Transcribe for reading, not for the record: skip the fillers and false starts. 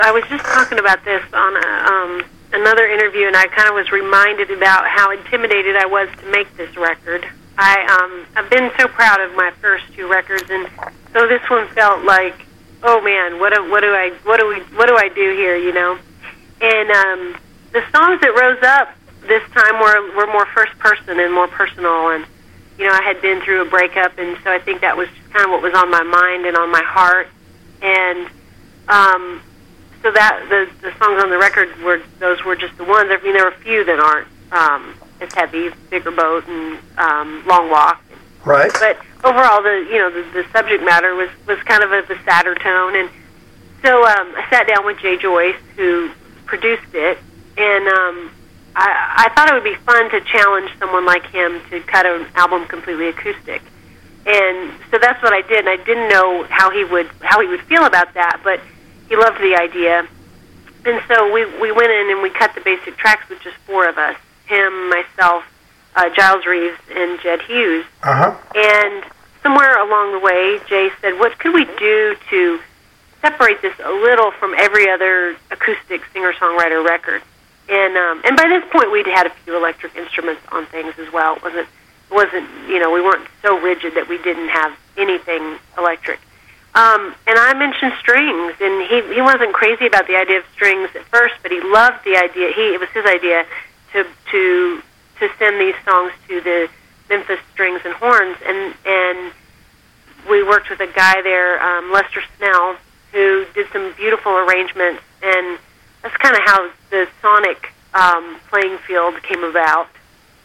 I was just talking about this on another interview, and I kind of was reminded about how intimidated I was to make this record. I've been so proud of my first two records, and so this one felt like, oh man, what do I do here, you know? And the songs that rose up this time were more first person and more personal, and you know, I had been through a breakup, and so I think that was just kind of what was on my mind and on my heart. And so that the songs on the record were just the ones. I mean, there were a few that aren't as heavy, Bigger Boat and Long Walk. Right. But overall, the subject matter was kind of the sadder tone. And so I sat down with Jay Joyce, who produced it, and I thought it would be fun to challenge someone like him to cut an album completely acoustic. And so that's what I did. And I didn't know how he would feel about that, but he loved the idea. And so we went in and we cut the basic tracks with just four of us, him, myself, Giles Reeves, and Jed Hughes. Uh-huh. And somewhere along the way, Jay said, what could we do to separate this a little from every other acoustic singer-songwriter record? And by this point, we'd had a few electric instruments on things as well. It wasn't we weren't so rigid that we didn't have anything electric. And I mentioned strings, and he wasn't crazy about the idea of strings at first, but he loved the idea. It was his idea to send these songs to the Memphis Strings and Horns, and we worked with a guy there, Lester Snell, who did some beautiful arrangements, and that's kind of how the sonic playing field came about.